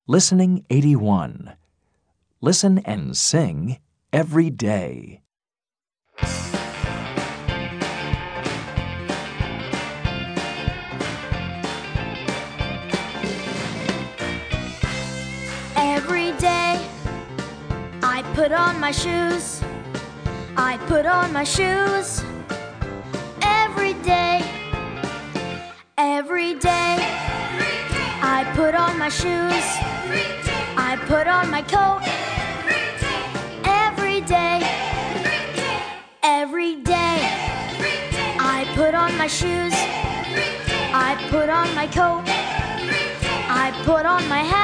Listening 81. Listen and sing every day. Every day I put on my shoes. I put on my shoes. Every day. Every day I put on my shoes. I put on my coat. Every day. Every day I put on my shoes. I put on my coat. I put on my hat.